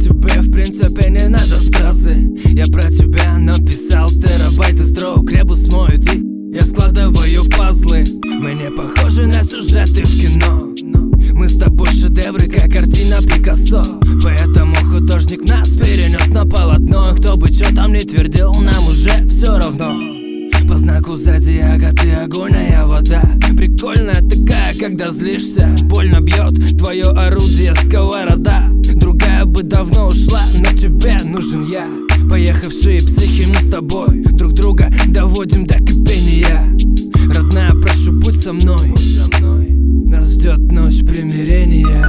тебе в принципе не надо стразы. Я про тебя написал терабайты строк. Ребус мой ты, я складываю пазлы. Мы не похожи на сюжеты в кино. Мы с тобой шедевры, как картина Пикассо. Поэтому художник нас перенес на полотно. Кто бы чё там не твердил, нам уже все равно. По знаку зодиака ты огонь, а я вода. Прикольная такая, когда злишься. Больно бьет твое орудие сковорода. Другая бы давно ушла, но тебе нужен я. Поехавшие психи, мы с тобой друг друга доводим до кипения. Родная, прошу, будь со мной. Нас ждет ночь примирения.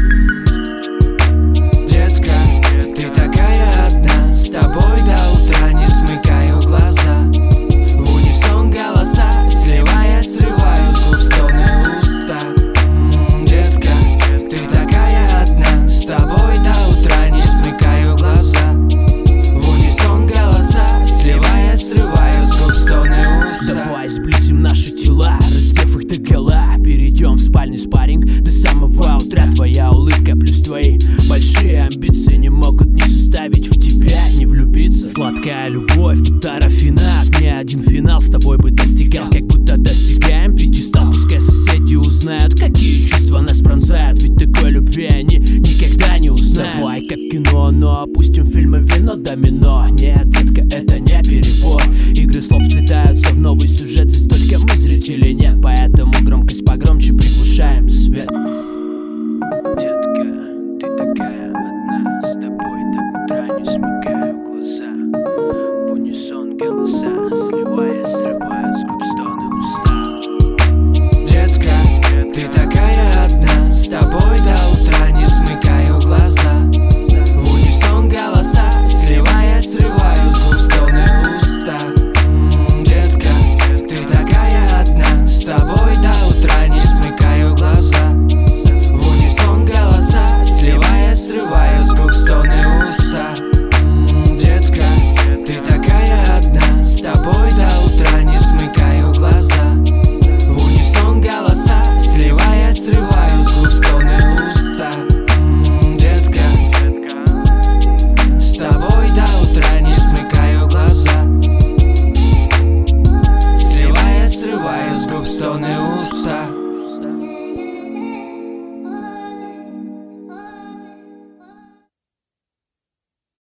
Детка, ты такая одна. С тобой до утра не смыкаю глаза. В унисон голоса, сливая, срываю с губ стоны уста. Детка, ты такая одна. С тобой до утра не смыкаю глаза. В унисон голоса, сливая, срываю с губ стоны уста. Давай сблизим наши тела, раздев их догола. Перейдем в спальный спарринг до самого утра. Твоя улыбка плюс твои большие амбиции не могут не заставить в тебя не влюбиться. Сладкая любовь, будто рафинад. Ни один финал с тобой бы достигал. Как будто достигаем пьедестал. Пускай соседи узнают, какие чувства нас пронзают. Ведь такой любви они никогда не узнают. Давай как кино, но опустим фильмы вино домино. Нет, детка, это не перебор. Игры слов сплетаются в новый сюжет. Здесь только мы, зрителей, нет. Поэтому громкость погромче, приглушаем свет. Детка, ты такая одна. С тобой до утра не смею.